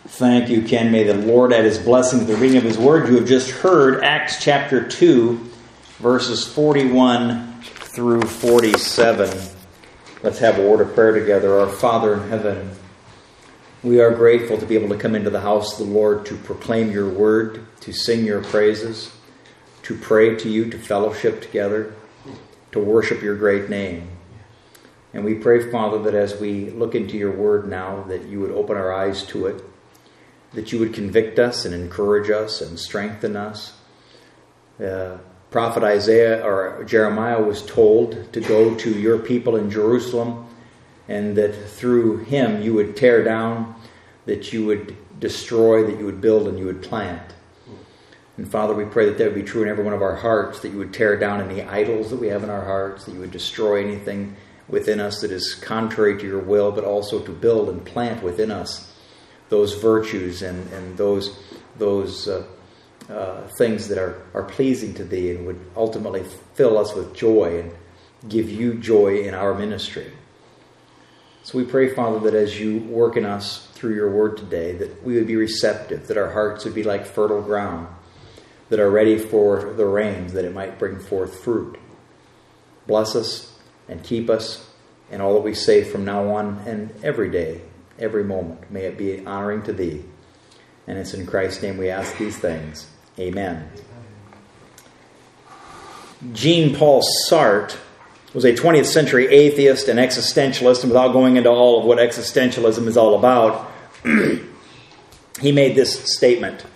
Thank you, Ken. May the Lord add His blessing to the reading of His Word. You have just heard Acts chapter 2, verses 41 through 47. Let's have a word of prayer together. Our Father in heaven, we are grateful to be able to come into the house of the Lord to proclaim your word, to sing your praises, to pray to you, to fellowship together, to worship your great name. And we pray, Father, that as we look into your word now, that you would open our eyes to it, that you would convict us and encourage us and strengthen us. Prophet Isaiah or Jeremiah was told to go to your people in Jerusalem, and that through him you would tear down, that you would destroy, that you would build, and you would plant. And Father, we pray that would be true in every one of our hearts, that you would tear down any idols that we have in our hearts, that you would destroy anything within us that is contrary to your will, but also to build and plant within us those virtues and those things that are pleasing to thee and would ultimately fill us with joy and give you joy in our ministry. So we pray, Father, that as you work in us through your word today, that we would be receptive, that our hearts would be like fertile ground, that are ready for the rains, that it might bring forth fruit. Bless us and keep us in all that we say from now on and every day, every moment. May it be honoring to thee. And it's in Christ's name we ask these things. Amen. Jean-Paul Sartre was a 20th century atheist and existentialist, and without going into all of what existentialism is all about, he made this statement: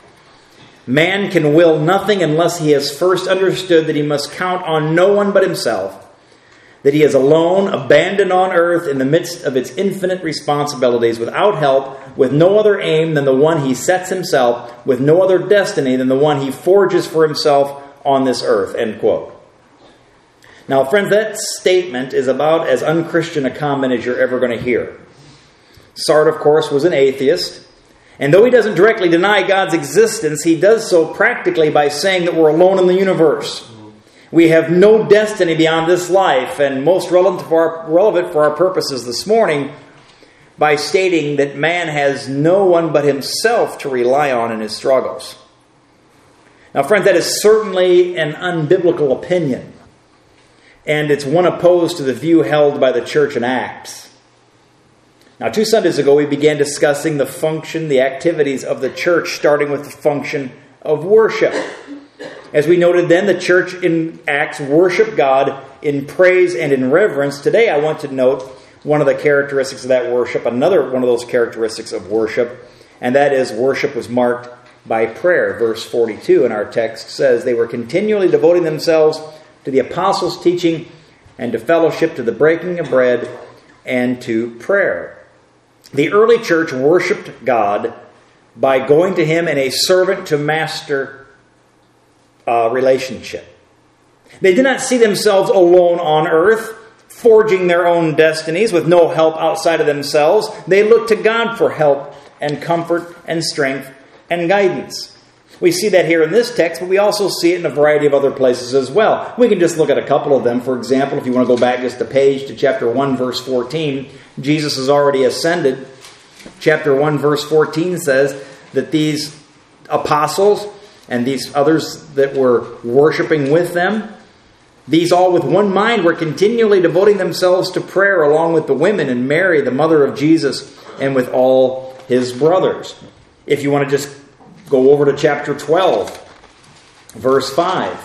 man can will nothing unless he has first understood that he must count on no one but himself, that he is alone, abandoned on earth in the midst of its infinite responsibilities, without help, with no other aim than the one he sets himself, with no other destiny than the one he forges for himself on this earth. End quote. Now, friends, that statement is about as unchristian a comment as you're ever going to hear. Sartre, of course, was an atheist, and though he doesn't directly deny God's existence, he does so practically by saying that we're alone in the universe. We have no destiny beyond this life, and most relevant for our purposes this morning, by stating that man has no one but himself to rely on in his struggles. Now, friends, that is certainly an unbiblical opinion, and it's one opposed to the view held by the church in Acts. Now, 2 Sundays ago, we began discussing the function, the activities of the church, starting with the function of worship. As we noted then, the church in Acts worshiped God in praise and in reverence. Today I want to note one of the characteristics of that worship, another one of those characteristics of worship, and that is worship was marked by prayer. Verse 42 in our text says, they were continually devoting themselves to the apostles' teaching and to fellowship, to the breaking of bread, and to prayer. The early church worshiped God by going to Him in a servant-to-master relationship. They did not see themselves alone on earth, forging their own destinies with no help outside of themselves. They looked to God for help and comfort and strength and guidance. We see that here in this text, but we also see it in a variety of other places as well. We can just look at a couple of them. For example, if you want to go back just a page to chapter 1, verse 14, Jesus has already ascended. Chapter 1, verse 14 says that these apostles and these others that were worshiping with them, these all with one mind were continually devoting themselves to prayer along with the women and Mary, the mother of Jesus, and with all his brothers. If you want to just go over to chapter 12, verse 5.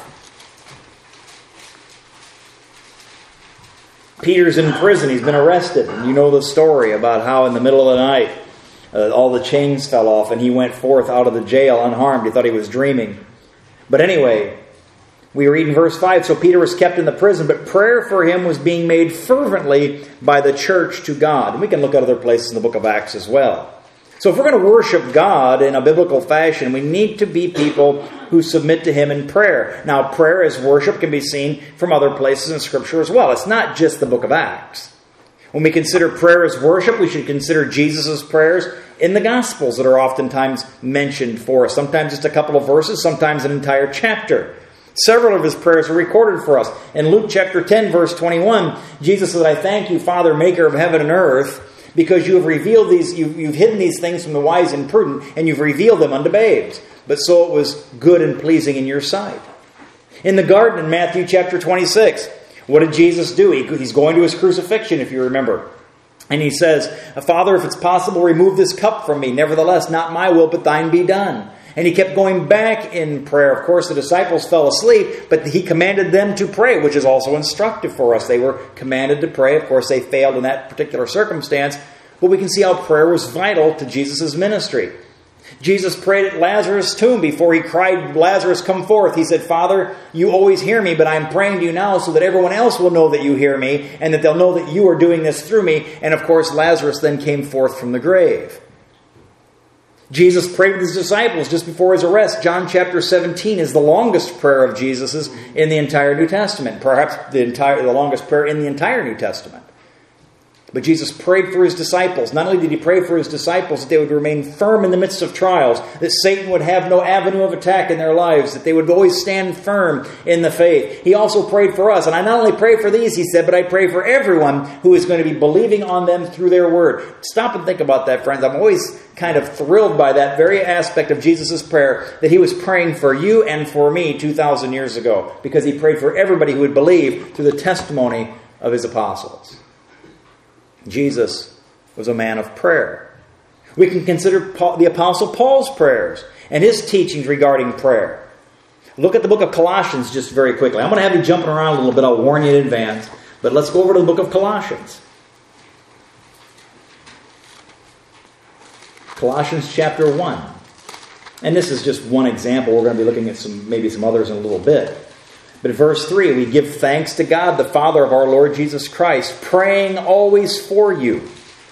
Peter's in prison. He's been arrested. And you know the story about how in the middle of the night, all the chains fell off and he went forth out of the jail unharmed. He thought he was dreaming. But anyway, we read in verse 5, so Peter was kept in the prison, but prayer for him was being made fervently by the church to God. And we can look at other places in the book of Acts as well. So if we're going to worship God in a biblical fashion, we need to be people who submit to Him in prayer. Now, prayer as worship can be seen from other places in Scripture as well. It's not just the book of Acts. When we consider prayer as worship, we should consider Jesus' prayers in the Gospels that are oftentimes mentioned for us. Sometimes just a couple of verses, sometimes an entire chapter. Several of his prayers are recorded for us. In Luke chapter 10, verse 21, Jesus said, I thank you, Father, maker of heaven and earth, because you have revealed these, you've hidden these things from the wise and prudent, and you've revealed them unto babes. But so it was good and pleasing in your sight. In the garden in Matthew chapter 26, what did Jesus do? He's going to his crucifixion, if you remember. And he says, Father, if it's possible, remove this cup from me. Nevertheless, not my will, but thine be done. And he kept going back in prayer. Of course, the disciples fell asleep, but he commanded them to pray, which is also instructive for us. They were commanded to pray. Of course, they failed in that particular circumstance. But we can see how prayer was vital to Jesus' ministry. Jesus prayed at Lazarus' tomb before he cried, Lazarus, come forth. He said, Father, you always hear me, but I'm praying to you now so that everyone else will know that you hear me and that they'll know that you are doing this through me. And of course, Lazarus then came forth from the grave. Jesus prayed with his disciples just before his arrest. John chapter 17 is the longest prayer of Jesus's in the entire New Testament. Perhaps the longest prayer in the entire New Testament. But Jesus prayed for his disciples. Not only did he pray for his disciples that they would remain firm in the midst of trials, that Satan would have no avenue of attack in their lives, that they would always stand firm in the faith. He also prayed for us. And I not only pray for these, he said, but I pray for everyone who is going to be believing on them through their word. Stop and think about that, friends. I'm always kind of thrilled by that very aspect of Jesus' prayer, that he was praying for you and for me 2,000 years ago, because he prayed for everybody who would believe through the testimony of his apostles. Jesus was a man of prayer. We can consider the Apostle Paul's prayers and his teachings regarding prayer. Look at the book of Colossians just very quickly. I'm going to have you jumping around a little bit. I'll warn you in advance. But let's go over to the book of Colossians. Colossians chapter 1. And this is just one example. We're going to be looking at maybe some others in a little bit. But in verse 3, we give thanks to God, the Father of our Lord Jesus Christ, praying always for you.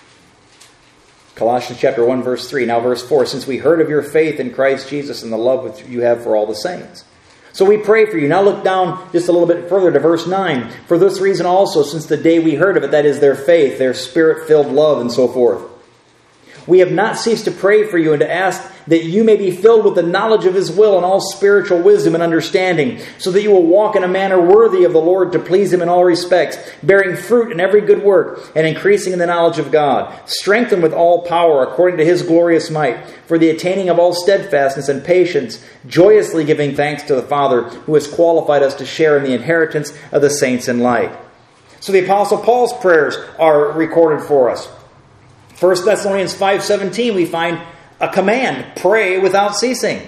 Colossians chapter 1, verse 3. Now verse 4, since we heard of your faith in Christ Jesus and the love which you have for all the saints. So we pray for you. Now look down just a little bit further to verse 9. For this reason also, since the day we heard of it, that is their faith, their spirit-filled love, and so forth. We have not ceased to pray for you and to ask that you may be filled with the knowledge of his will and all spiritual wisdom and understanding, so that you will walk in a manner worthy of the Lord to please him in all respects, bearing fruit in every good work and increasing in the knowledge of God, strengthened with all power according to his glorious might, for the attaining of all steadfastness and patience, joyously giving thanks to the Father who has qualified us to share in the inheritance of the saints in light. So the Apostle Paul's prayers are recorded for us. 1 Thessalonians 5:17, we find a command, pray without ceasing.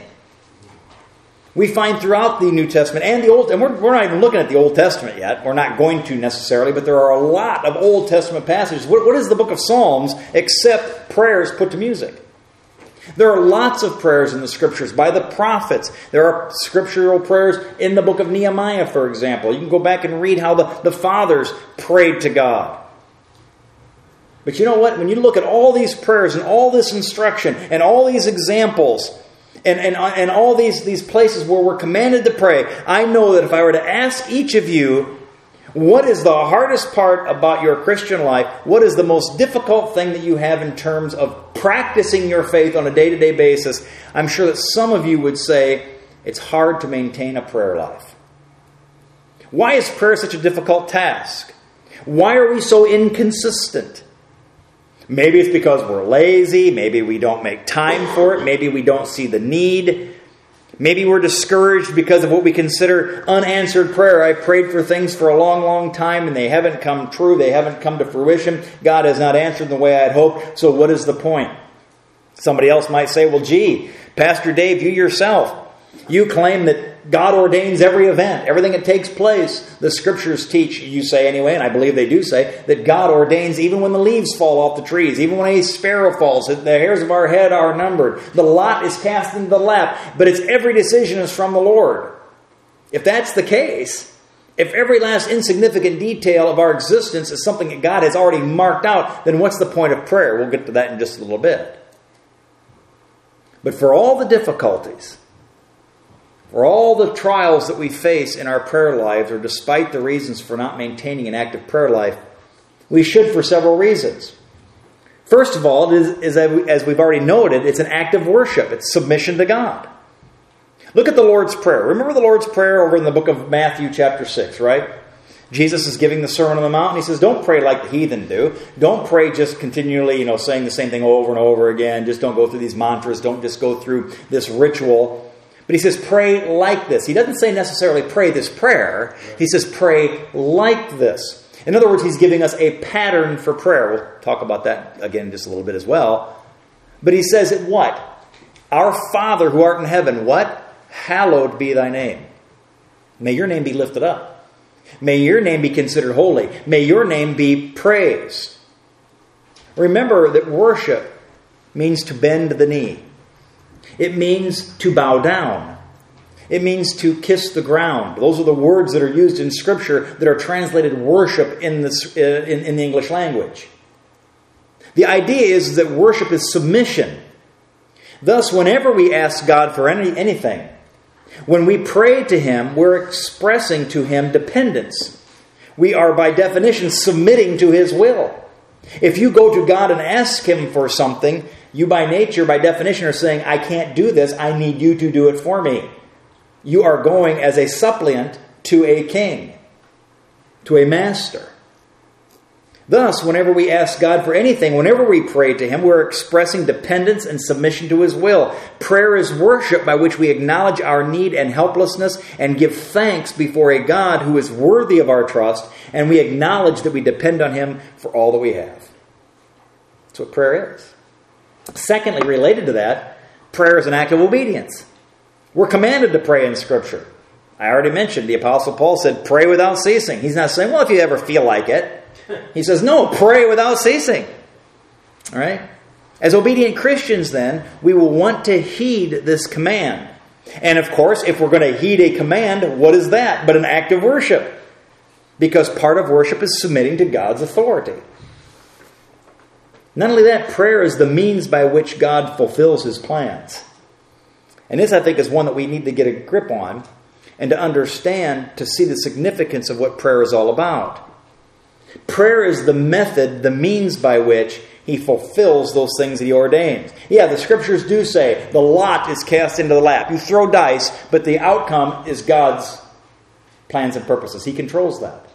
We find throughout the New Testament and the Old, and we're not even looking at the Old Testament yet. We're not going to necessarily, but there are a lot of Old Testament passages. What is the book of Psalms except prayers put to music? There are lots of prayers in the Scriptures by the prophets. There are scriptural prayers in the book of Nehemiah, for example. You can go back and read how the fathers prayed to God. But you know what? When you look at all these prayers and all this instruction and all these examples and all these places where we're commanded to pray, I know that if I were to ask each of you, what is the hardest part about your Christian life? What is the most difficult thing that you have in terms of practicing your faith on a day-to-day basis? I'm sure that some of you would say it's hard to maintain a prayer life. Why is prayer such a difficult task? Why are we so inconsistent? Maybe it's because we're lazy. Maybe we don't make time for it. Maybe we don't see the need. Maybe we're discouraged because of what we consider unanswered prayer. I prayed for things for a long, long time and they haven't come true. They haven't come to fruition. God has not answered the way I'd hoped. So what is the point? Somebody else might say, well, gee, Pastor Dave, you yourself, you claim that God ordains every event, everything that takes place. The Scriptures teach, you say anyway, and I believe they do say, that God ordains even when the leaves fall off the trees, even when a sparrow falls, the hairs of our head are numbered. The lot is cast into the lap, but it's every decision is from the Lord. If that's the case, if every last insignificant detail of our existence is something that God has already marked out, then what's the point of prayer? We'll get to that in just a little bit. But for all the difficulties, for all the trials that we face in our prayer lives, or despite the reasons for not maintaining an active prayer life, we should for several reasons. First of all, as we've already noted, it's an act of worship. It's submission to God. Look at the Lord's Prayer. Remember the Lord's Prayer over in the book of Matthew chapter 6, right? Jesus is giving the Sermon on the Mount, and he says, don't pray like the heathen do. Don't pray just continually, saying the same thing over and over again. Just don't go through these mantras. Don't just go through this ritual. But he says, pray like this. He doesn't say necessarily pray this prayer. He says, pray like this. In other words, he's giving us a pattern for prayer. We'll talk about that again just a little bit as well. But he says it what? Our Father who art in heaven, what? Hallowed be thy name. May your name be lifted up. May your name be considered holy. May your name be praised. Remember that worship means to bend the knee. It means to bow down. It means to kiss the ground. Those are the words that are used in Scripture that are translated worship in the English language. The idea is that worship is submission. Thus, whenever we ask God for anything, when we pray to Him, we're expressing to Him dependence. We are, by definition, submitting to His will. If you go to God and ask Him for something, you by nature, by definition, are saying, I can't do this, I need you to do it for me. You are going as a suppliant to a king, to a master. Thus, whenever we ask God for anything, whenever we pray to Him, we're expressing dependence and submission to His will. Prayer is worship by which we acknowledge our need and helplessness and give thanks before a God who is worthy of our trust, and we acknowledge that we depend on Him for all that we have. That's what prayer is. Secondly, related to that, prayer is an act of obedience. We're commanded to pray in Scripture. I already mentioned the Apostle Paul said, pray without ceasing. He's not saying, well, if you ever feel like it. He says, no, pray without ceasing. All right? As obedient Christians, then, we will want to heed this command. And of course, if we're going to heed a command, what is that but an act of worship? Because part of worship is submitting to God's authority. Not only that, prayer is the means by which God fulfills His plans. And this, I think, is one that we need to get a grip on and to understand, to see the significance of what prayer is all about. Prayer is the method, the means by which He fulfills those things that He ordains. Yeah, the Scriptures do say the lot is cast into the lap. You throw dice, but the outcome is God's plans and purposes. He controls that.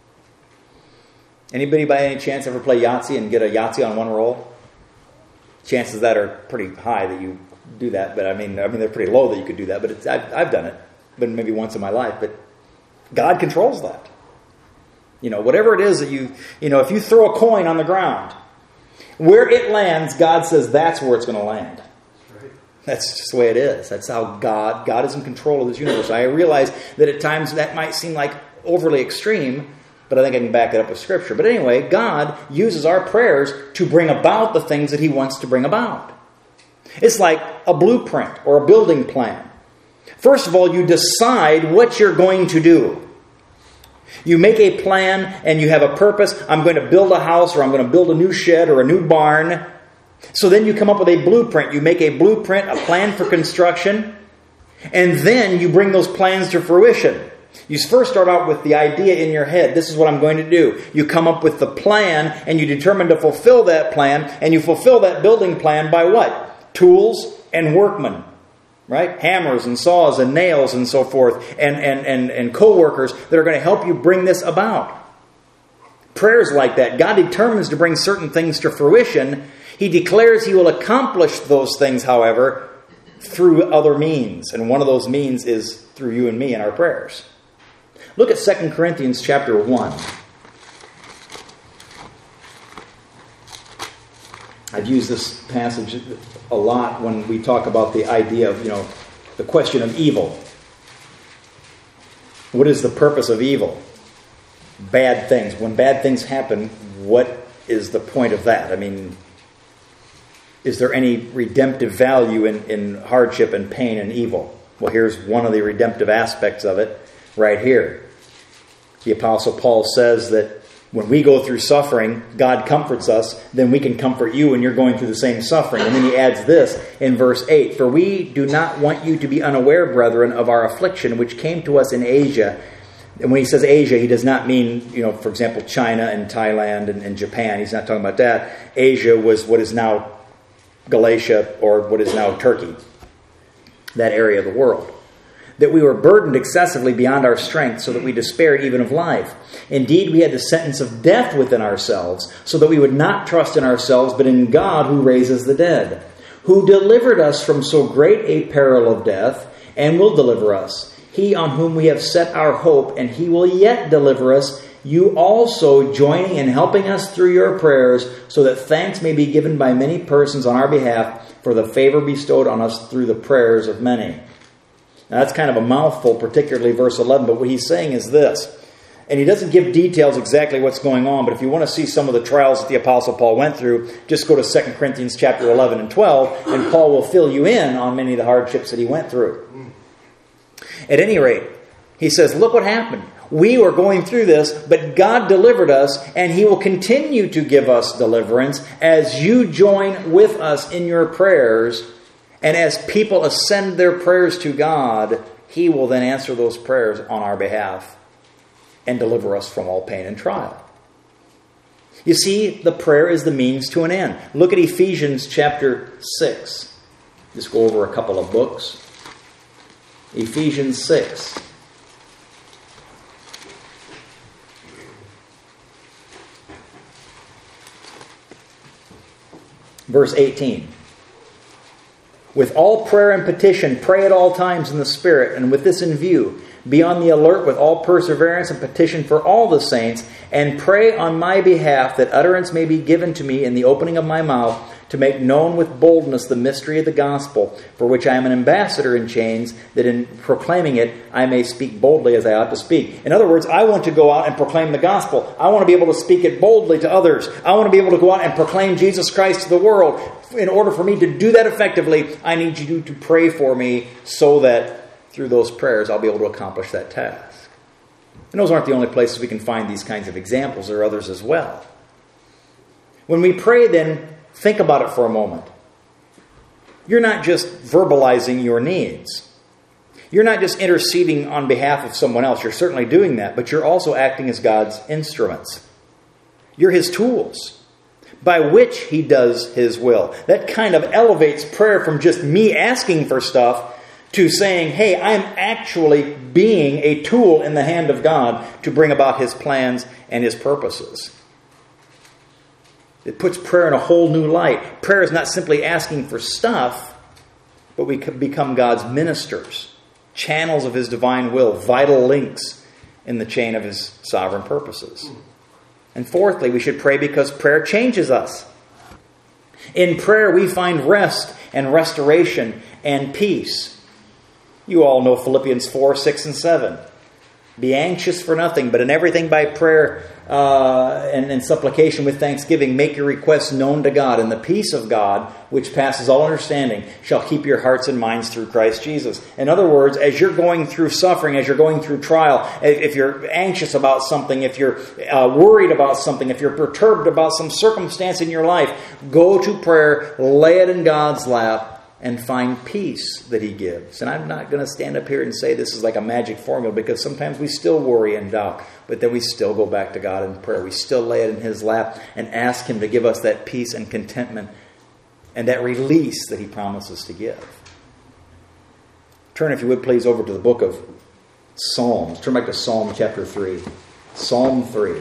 Anybody by any chance ever play Yahtzee and get a Yahtzee on one roll? Chances of that are pretty high that you do that, but I mean they're pretty low that you could do that. But I've done it, but maybe once in my life. But God controls that. Whatever it is that if you throw a coin on the ground, where it lands, God says that's where it's going to land. Right. That's just the way it is. That's how God is in control of this universe. I realize that at times that might seem like overly extreme, but I think I can back it up with Scripture. But anyway, God uses our prayers to bring about the things that He wants to bring about. It's like a blueprint or a building plan. First of all, you decide what you're going to do. You make a plan and you have a purpose. I'm going to build a house, or I'm going to build a new shed or a new barn. So then you come up with a blueprint. You make a blueprint, a plan for construction, and then you bring those plans to fruition. You first start out with the idea in your head. This is what I'm going to do. You come up with the plan and you determine to fulfill that plan, and you fulfill that building plan by what? Tools and workmen. Right? Hammers and saws and nails and so forth, and co-workers that are going to help you bring this about. Prayers like that. God determines to bring certain things to fruition. He declares He will accomplish those things, however, through other means. And one of those means is through you and me in our prayers. Look at 2 Corinthians chapter 1. I've used this passage a lot when we talk about the idea of, the question of evil. What is the purpose of evil? Bad things. When bad things happen, what is the point of that? I mean, is there any redemptive value in hardship and pain and evil? Well, here's one of the redemptive aspects of it right here. The Apostle Paul says that when we go through suffering, God comforts us, then we can comfort you when you're going through the same suffering. And then he adds this in verse 8, "For we do not want you to be unaware, brethren, of our affliction, which came to us in Asia." And when he says Asia, he does not mean, for example, China and Thailand and Japan. He's not talking about that. Asia was what is now Galatia, or what is now Turkey, that area of the world. that we were burdened excessively beyond our strength, so that we despaired even of life. Indeed, we had the sentence of death within ourselves, so that we would not trust in ourselves, but in God who raises the dead, who delivered us from so great a peril of death, and will deliver us. He on whom we have set our hope, and he will yet deliver us, you also joining and helping us through your prayers, so that thanks may be given by many persons on our behalf for the favor bestowed on us through the prayers of many. Now that's kind of a mouthful, particularly verse 11, but what he's saying is this. And he doesn't give details exactly what's going on, but if you want to see some of the trials that the Apostle Paul went through, just go to 2 Corinthians chapter 11 and 12, and Paul will fill you in on many of the hardships that he went through. At any rate, he says, look what happened. We were going through this, but God delivered us, and he will continue to give us deliverance as you join with us in your prayers. And as people ascend their prayers to God, he will then answer those prayers on our behalf and deliver us from all pain and trial. You see, the prayer is the means to an end. Look at Ephesians chapter 6. Just go over a couple of books. Ephesians 6. Verse 18. With all prayer and petition, pray at all times in the Spirit, and with this in view, be on the alert with all perseverance and petition for all the saints, and pray on my behalf that utterance may be given to me in the opening of my mouth, to make known with boldness the mystery of the gospel, for which I am an ambassador in chains, that in proclaiming it I may speak boldly as I ought to speak. In other words, I want to go out and proclaim the gospel. I want to be able to speak it boldly to others. I want to be able to go out and proclaim Jesus Christ to the world. In order for me to do that effectively, I need you to pray for me so that through those prayers I'll be able to accomplish that task. And those aren't the only places we can find these kinds of examples. There are others as well. When we pray, then, think about it for a moment. You're not just verbalizing your needs. You're not just interceding on behalf of someone else. You're certainly doing that, but you're also acting as God's instruments. You're his tools by which he does his will. That kind of elevates prayer from just me asking for stuff to saying, hey, I'm actually being a tool in the hand of God to bring about his plans and his purposes. It puts prayer in a whole new light. Prayer is not simply asking for stuff, but we become God's ministers, channels of his divine will, vital links in the chain of his sovereign purposes. And fourthly, we should pray because prayer changes us. In prayer, we find rest and restoration and peace. You all know Philippians 4, 6, and 7. Be anxious for nothing, but in everything by prayer and supplication with thanksgiving, make your requests known to God, and the peace of God, which passes all understanding, shall keep your hearts and minds through Christ Jesus. In other words, as you're going through suffering, as you're going through trial, if you're anxious about something, if you're worried about something, if you're perturbed about some circumstance in your life, go to prayer, lay it in God's lap, and find peace that he gives. And I'm not going to stand up here and say this is like a magic formula, because sometimes we still worry and doubt, but then we still go back to God in prayer. We still lay it in his lap and ask him to give us that peace and contentment and that release that he promises to give. Turn, if you would please, over to the book of Psalms. Turn back to Psalm chapter 3. Psalm 3.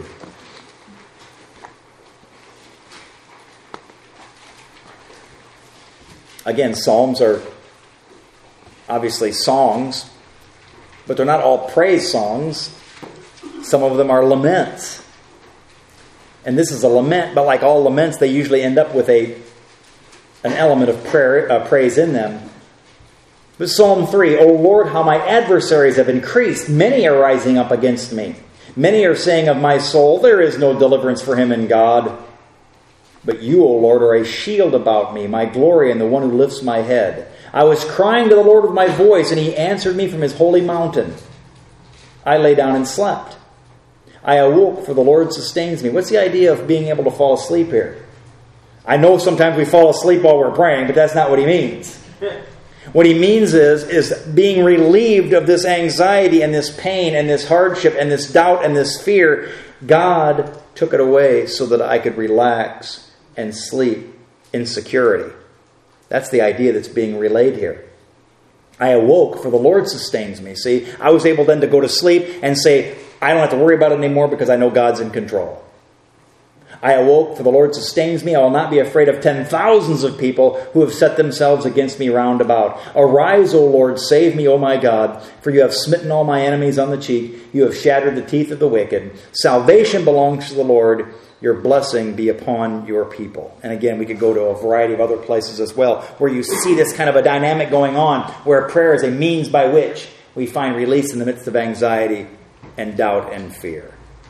Again, psalms are obviously songs, but they're not all praise songs. Some of them are laments. And this is a lament, but like all laments, they usually end up with an element of praise in them. But Psalm 3, O Lord, how my adversaries have increased. Many are rising up against me. Many are saying of my soul, there is no deliverance for him in God. But you, O Lord, are a shield about me, my glory, and the one who lifts my head. I was crying to the Lord with my voice, and he answered me from his holy mountain. I lay down and slept. I awoke, for the Lord sustains me. What's the idea of being able to fall asleep here? I know sometimes we fall asleep while we're praying, but that's not what he means. What he means is being relieved of this anxiety and this pain and this hardship and this doubt and this fear. God took it away so that I could relax and sleep in security. That's the idea that's being relayed here. I awoke, for the Lord sustains me. See, I was able then to go to sleep and say, I don't have to worry about it anymore because I know God's in control. I awoke, for the Lord sustains me. I will not be afraid of 10,000s of people who have set themselves against me round about. Arise, O Lord, save me, O my God, for you have smitten all my enemies on the cheek. You have shattered the teeth of the wicked. Salvation belongs to the Lord. Your blessing be upon your people. And again, we could go to a variety of other places as well, where you see this kind of a dynamic going on, where prayer is a means by which we find release in the midst of anxiety and doubt and fear.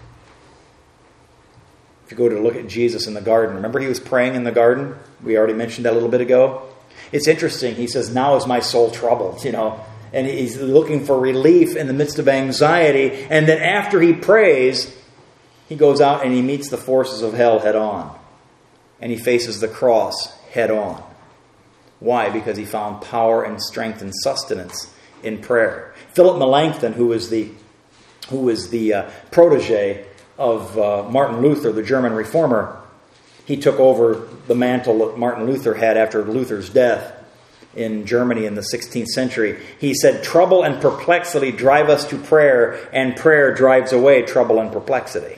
If you go to look at Jesus in the garden, remember he was praying in the garden? We already mentioned that a little bit ago. It's interesting. He says, now is my soul troubled, and he's looking for relief in the midst of anxiety. And then after he prays, he goes out and he meets the forces of hell head on. And he faces the cross head on. Why? Because he found power and strength and sustenance in prayer. Philip Melanchthon, who was the protege of Martin Luther, the German reformer, he took over the mantle that Martin Luther had after Luther's death in Germany in the 16th century. He said, trouble and perplexity drive us to prayer, and prayer drives away trouble and perplexity.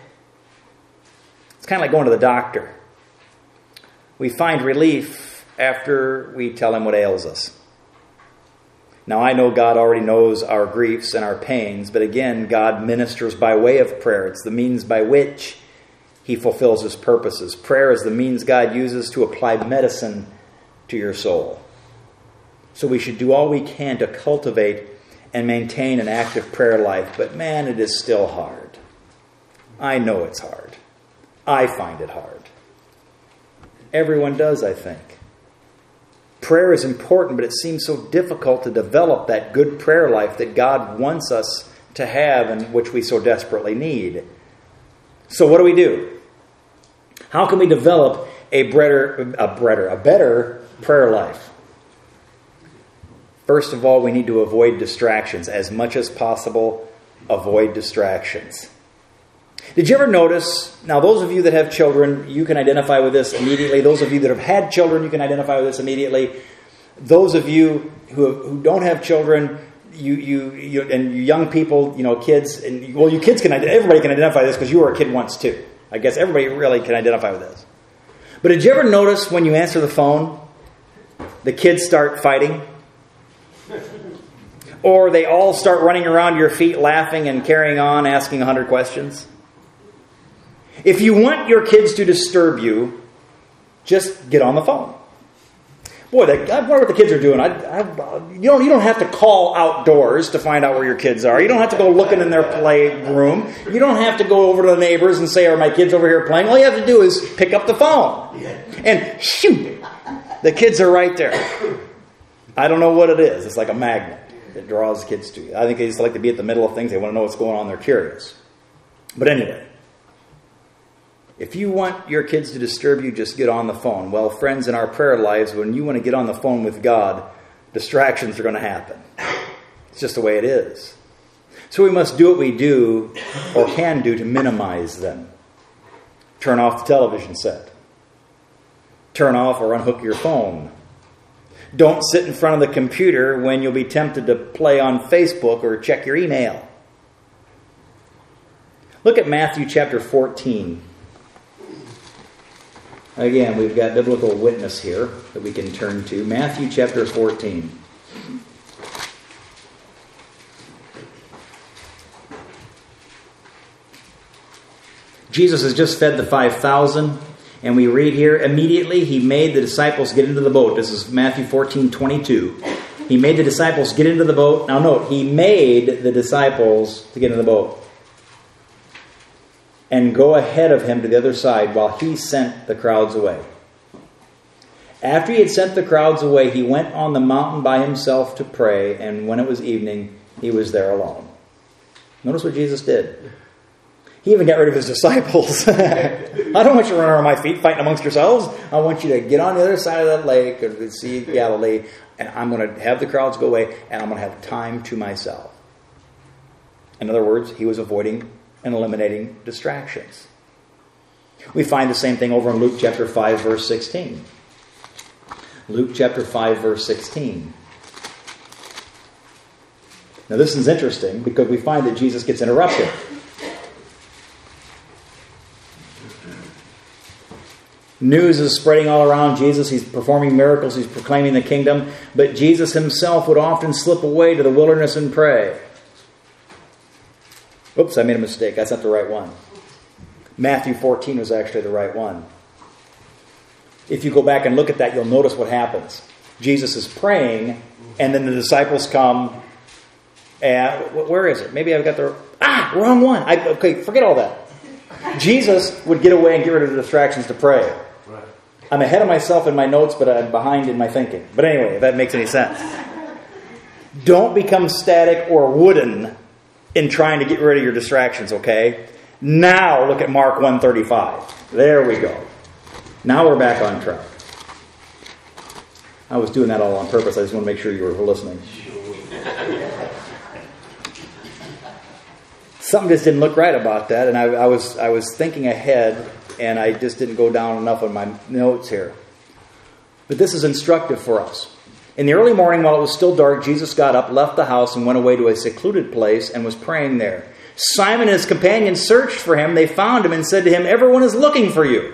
It's kind of like going to the doctor. We find relief after we tell him what ails us. Now, I know God already knows our griefs and our pains, but again, God ministers by way of prayer. It's the means by which he fulfills his purposes. Prayer is the means God uses to apply medicine to your soul. So we should do all we can to cultivate and maintain an active prayer life. But man, it is still hard. I know it's hard. I find it hard. Everyone does, I think. Prayer is important, but it seems so difficult to develop that good prayer life that God wants us to have and which we so desperately need. So what do? How can we develop a better prayer life? First of all, we need to avoid distractions. As much as possible, avoid distractions. Did you ever notice, now those of you that have children, you can identify with this immediately. Those of you that have had children, you can identify with this immediately. Those of you who don't have children, you and you young people, kids, and you kids everybody can identify this because you were a kid once too. I guess everybody really can identify with this. But did you ever notice when you answer the phone, the kids start fighting? Or they all start running around your feet laughing and carrying on, asking 100 questions? If you want your kids to disturb you, just get on the phone. Boy, I wonder what the kids are doing. You don't have to call outdoors to find out where your kids are. You don't have to go looking in their playroom. You don't have to go over to the neighbors and say, are my kids over here playing? All you have to do is pick up the phone. And shoot, the kids are right there. I don't know what it is. It's like a magnet that draws kids to you. I think they just like to be at the middle of things. They want to know what's going on. They're curious. But anyway, if you want your kids to disturb you, just get on the phone. Well, friends, in our prayer lives, when you want to get on the phone with God, distractions are going to happen. It's just the way it is. So we must do what we do or can do to minimize them. Turn off the television set. Turn off or unhook your phone. Don't sit in front of the computer when you'll be tempted to play on Facebook or check your email. Look at Matthew chapter 14. Again, we've got biblical witness here that we can turn to. Matthew chapter 14. Jesus has just fed the 5,000. And we read here, immediately he made the disciples get into the boat. This is Matthew 14:22. He made the disciples get into the boat. Now note, he made the disciples to get in the boat and go ahead of him to the other side while he sent the crowds away. After he had sent the crowds away, he went on the mountain by himself to pray, and when it was evening, he was there alone. Notice what Jesus did. He even got rid of his disciples. I don't want you to run around my feet fighting amongst yourselves. I want you to get on the other side of that lake or the Sea of Galilee, and I'm going to have the crowds go away, and I'm going to have time to myself. In other words, he was avoiding and eliminating distractions. We find the same thing over in Luke chapter 5, verse 16. Luke chapter 5, verse 16. Now this is interesting because we find that Jesus gets interrupted. News is spreading all around Jesus. He's performing miracles. He's proclaiming the kingdom. But Jesus himself would often slip away to the wilderness and pray. Oops, I made a mistake. That's not the right one. Matthew 14 was actually the right one. If you go back and look at that, you'll notice what happens. Jesus is praying, and then the disciples come. And where is it? Maybe I've got the... wrong one. Okay, forget all that. Jesus would get away and get rid of the distractions to pray. I'm ahead of myself in my notes, but I'm behind in my thinking. But anyway, if that makes any sense. Don't become static or wooden in trying to get rid of your distractions, okay? Now look at Mark 1:35. There we go. Now we're back on track. I was doing that all on purpose. I just want to make sure you were listening. Something just didn't look right about that, and I was thinking ahead, and I just didn't go down enough on my notes here. But this is instructive for us. In the early morning, while it was still dark, Jesus got up, left the house, and went away to a secluded place and was praying there. Simon and his companions searched for him. They found him and said to him, "Everyone is looking for you."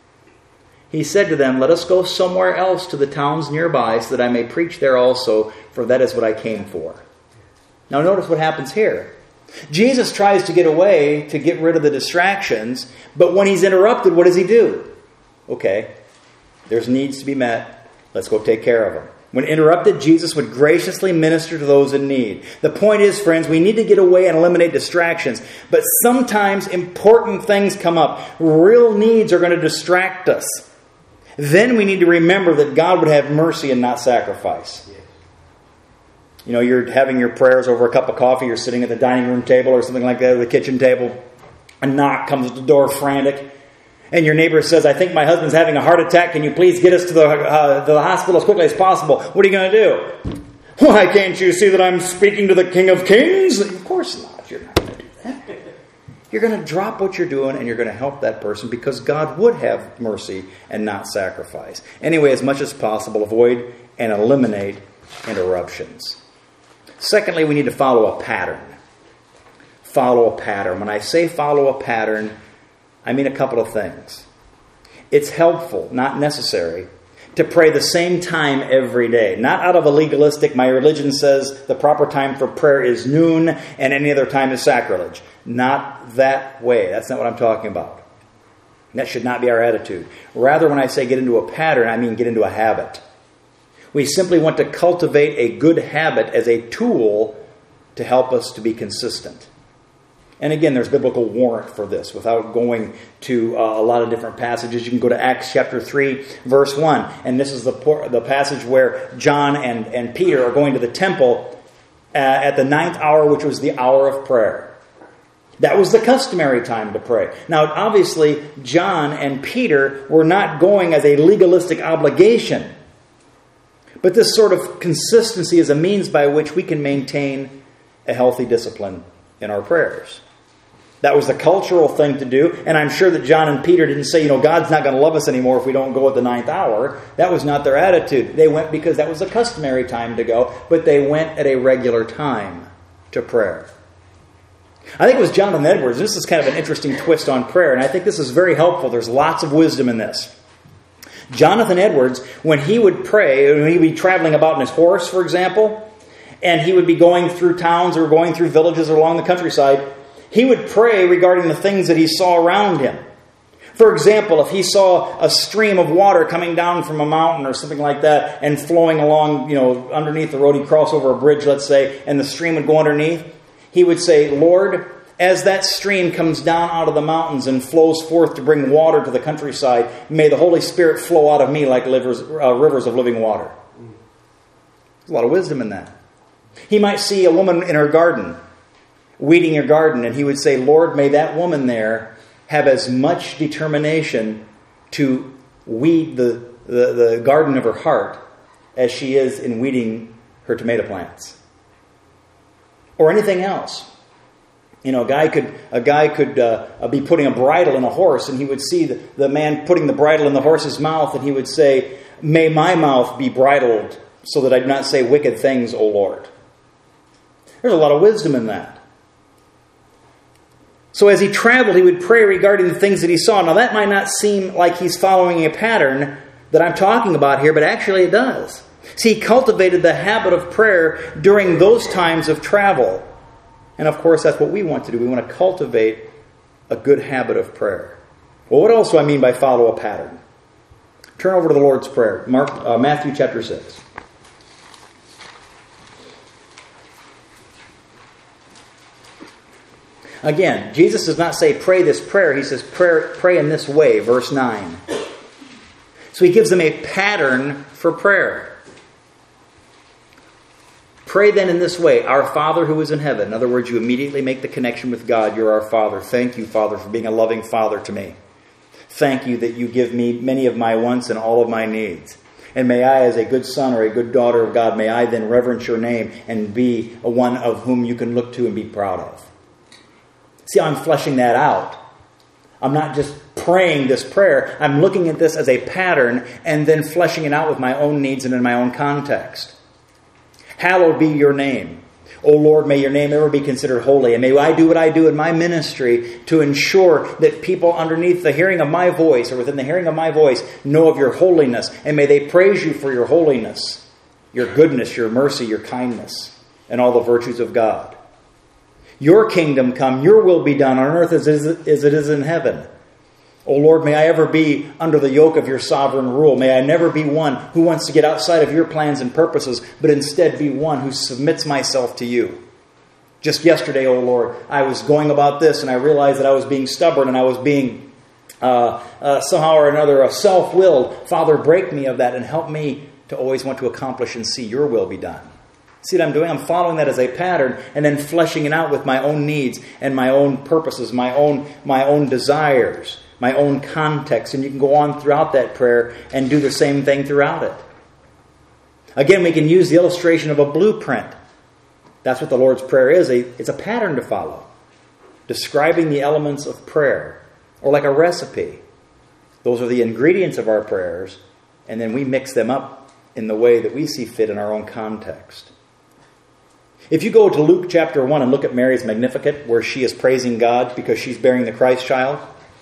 He said to them, "Let us go somewhere else to the towns nearby, so that I may preach there also, for that is what I came for." Now notice what happens here. Jesus tries to get away to get rid of the distractions, but when he's interrupted, what does he do? Okay, there's needs to be met. Let's go take care of them. When interrupted, Jesus would graciously minister to those in need. The point is, friends, we need to get away and eliminate distractions. But sometimes important things come up. Real needs are going to distract us. Then we need to remember that God would have mercy and not sacrifice. You know, you're having your prayers over a cup of coffee. You're sitting at the dining room table or something like that, or the kitchen table. A knock comes at the door, frantic. And your neighbor says, "I think my husband's having a heart attack. Can you please get us to the hospital as quickly as possible?" What are you going to do? "Why, can't you see that I'm speaking to the King of Kings?" Of course not. You're not going to do that. You're going to drop what you're doing and you're going to help that person because God would have mercy and not sacrifice. Anyway, as much as possible, avoid and eliminate interruptions. Secondly, we need to follow a pattern. Follow a pattern. When I say follow a pattern, I mean a couple of things. It's helpful, not necessary, to pray the same time every day. Not out of a legalistic, my religion says the proper time for prayer is noon and any other time is sacrilege. Not that way. That's not what I'm talking about. That should not be our attitude. Rather, when I say get into a pattern, I mean get into a habit. We simply want to cultivate a good habit as a tool to help us to be consistent. And again, there's biblical warrant for this. Without going to a lot of different passages, you can go to Acts chapter 3, verse 1. And this is the passage where John and Peter are going to the temple at the 9th hour, which was the hour of prayer. That was the customary time to pray. Now, obviously, John and Peter were not going as a legalistic obligation. But this sort of consistency is a means by which we can maintain a healthy discipline in our prayers. That was the cultural thing to do. And I'm sure that John and Peter didn't say, God's not going to love us anymore if we don't go at the 9th hour. That was not their attitude. They went because that was the customary time to go. But they went at a regular time to prayer. I think it was Jonathan Edwards. This is kind of an interesting twist on prayer. And I think this is very helpful. There's lots of wisdom in this. Jonathan Edwards, when he would pray, when he would be traveling about in his horse, for example, and he would be going through towns or going through villages or along the countryside, he would pray regarding the things that he saw around him. For example, if he saw a stream of water coming down from a mountain or something like that and flowing along, underneath the road, he'd cross over a bridge, let's say, and the stream would go underneath, he would say, "Lord, as that stream comes down out of the mountains and flows forth to bring water to the countryside, may the Holy Spirit flow out of me like rivers of living water." There's a lot of wisdom in that. He might see a woman in her garden, weeding her garden, and he would say, "Lord, may that woman there have as much determination to weed the garden of her heart as she is in weeding her tomato plants." Or anything else. A guy could be putting a bridle in a horse, and he would see the man putting the bridle in the horse's mouth, and he would say, "May my mouth be bridled so that I do not say wicked things, O Lord." There's a lot of wisdom in that. So as he traveled, he would pray regarding the things that he saw. Now that might not seem like he's following a pattern that I'm talking about here, but actually it does. See, he cultivated the habit of prayer during those times of travel. And of course, that's what we want to do. We want to cultivate a good habit of prayer. Well, what else do I mean by follow a pattern? Turn over to the Lord's Prayer, Matthew chapter 6. Again, Jesus does not say pray this prayer. He says pray in this way, verse 9. So he gives them a pattern for prayer. Pray then in this way, Our Father who is in heaven. In other words, you immediately make the connection with God. You're our Father. Thank you, Father, for being a loving Father to me. Thank you that you give me many of my wants and all of my needs. And may I, as a good son or a good daughter of God, may I then reverence your name and be a one of whom you can look to and be proud of. See, I'm fleshing that out. I'm not just praying this prayer. I'm looking at this as a pattern and then fleshing it out with my own needs and in my own context. Hallowed be your name. O Lord, may your name ever be considered holy. And may I do what I do in my ministry to ensure that people underneath the hearing of my voice or within the hearing of my voice know of your holiness. And may they praise you for your holiness, your goodness, your mercy, your kindness, and all the virtues of God. Your kingdom come, your will be done on earth as it is in heaven. O Lord, may I ever be under the yoke of your sovereign rule. May I never be one who wants to get outside of your plans and purposes, but instead be one who submits myself to you. Just yesterday, O Lord, I was going about this and I realized that I was being stubborn and I was being somehow or another self-willed. Father, break me of that and help me to always want to accomplish and see your will be done. See what I'm doing? I'm following that as a pattern and then fleshing it out with my own needs and my own purposes, my own desires, my own context. And you can go on throughout that prayer and do the same thing throughout it. Again, we can use the illustration of a blueprint. That's what the Lord's Prayer is. It's a pattern to follow, describing the elements of prayer, or like a recipe. Those are the ingredients of our prayers, and then we mix them up in the way that we see fit in our own context. If you go to Luke chapter 1 and look at Mary's Magnificat, where she is praising God because she's bearing the Christ child,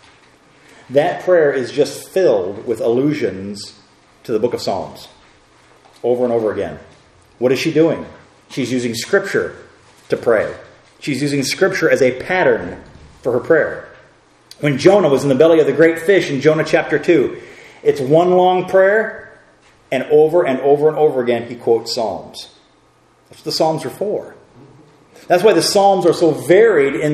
that prayer is just filled with allusions to the book of Psalms over and over again. What is she doing? She's using Scripture to pray. She's using Scripture as a pattern for her prayer. When Jonah was in the belly of the great fish in Jonah chapter 2, it's one long prayer, and over and over and over again he quotes Psalms. That's what the Psalms are for. That's why the Psalms are so varied and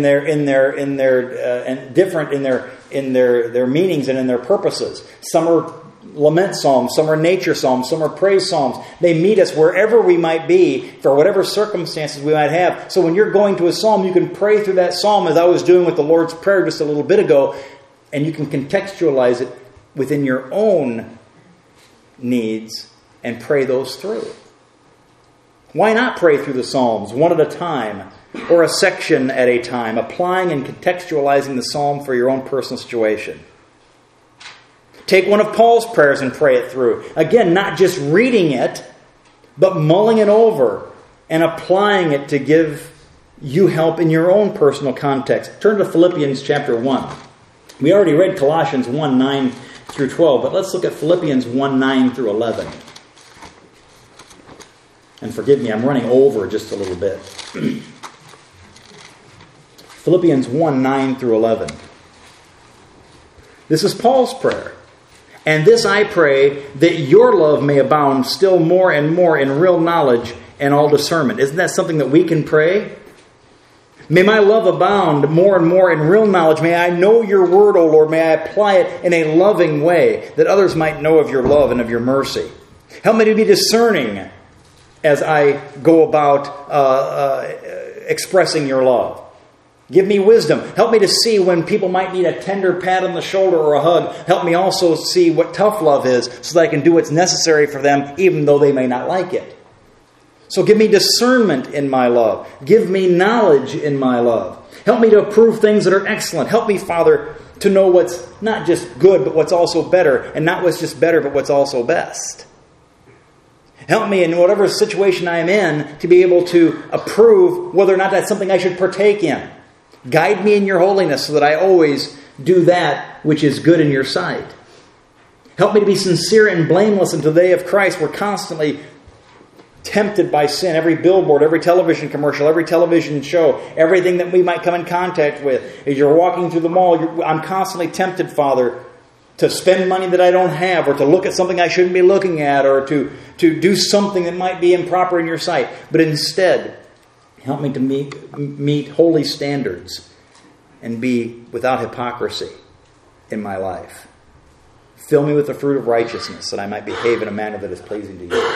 different in their meanings and in their purposes. Some are lament psalms, some are nature psalms, some are praise psalms. They meet us wherever we might be for whatever circumstances we might have. So when you're going to a psalm, you can pray through that psalm as I was doing with the Lord's Prayer just a little bit ago, and you can contextualize it within your own needs and pray those through. Why not pray through the Psalms one at a time or a section at a time, applying and contextualizing the psalm for your own personal situation? Take one of Paul's prayers and pray it through. Again, not just reading it, but mulling it over and applying it to give you help in your own personal context. Turn to Philippians chapter 1. We already read Colossians 1, 9 through 12, but let's look at Philippians 1, 9 through 11. And forgive me, I'm running over just a little bit. Philippians 1, 9 through 11. This is Paul's prayer. And this I pray, that your love may abound still more and more in real knowledge and all discernment. Isn't that something that we can pray? May my love abound more and more in real knowledge. May I know your word, O Lord. May I apply it in a loving way, that others might know of your love and of your mercy. Help me to be discerning as I go about expressing your love. Give me wisdom. Help me to see when people might need a tender pat on the shoulder or a hug. Help me also see what tough love is so that I can do what's necessary for them even though they may not like it. So give me discernment in my love. Give me knowledge in my love. Help me to approve things that are excellent. Help me, Father, to know what's not just good but what's also better, and not what's just better but what's also best. Help me in whatever situation I am in to be able to approve whether or not that's something I should partake in. Guide me in your holiness so that I always do that which is good in your sight. Help me to be sincere and blameless until the day of Christ. We're constantly tempted by sin. Every billboard, every television commercial, every television show, everything that we might come in contact with. As you're walking through the mall, I'm constantly tempted, Father, to spend money that I don't have, or to look at something I shouldn't be looking at, or to do something that might be improper in your sight. But instead, help me to meet holy standards and be without hypocrisy in my life. Fill me with the fruit of righteousness that I might behave in a manner that is pleasing to you.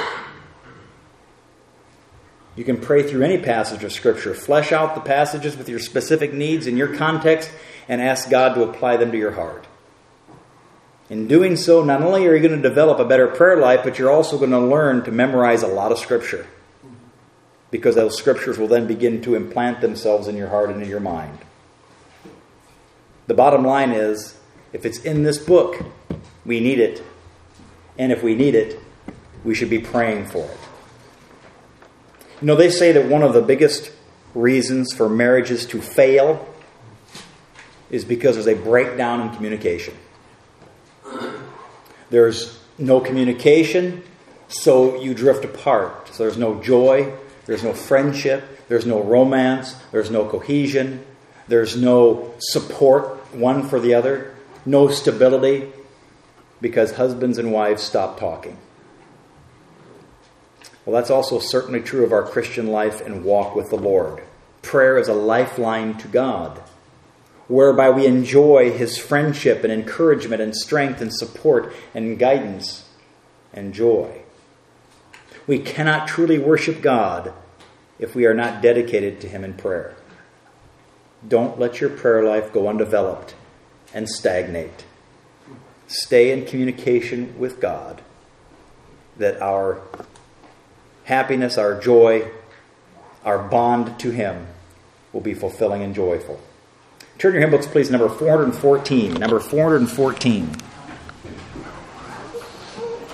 You can pray through any passage of Scripture. Flesh out the passages with your specific needs in your context and ask God to apply them to your heart. In doing so, not only are you going to develop a better prayer life, but you're also going to learn to memorize a lot of Scripture. Because those Scriptures will then begin to implant themselves in your heart and in your mind. The bottom line is, if it's in this book, we need it. And if we need it, we should be praying for it. You know, they say that one of the biggest reasons for marriages to fail is because there's a breakdown in communication. There's no communication, so you drift apart. So there's no joy, there's no friendship, there's no romance, there's no cohesion, there's no support one for the other, no stability, because husbands and wives stop talking. Well, that's also certainly true of our Christian life and walk with the Lord. Prayer is a lifeline to God, whereby we enjoy His friendship and encouragement and strength and support and guidance and joy. We cannot truly worship God if we are not dedicated to Him in prayer. Don't let your prayer life go undeveloped and stagnate. Stay in communication with God, that our happiness, our joy, our bond to Him will be fulfilling and joyful. Turn your hymn books, please, number 414. Number 414.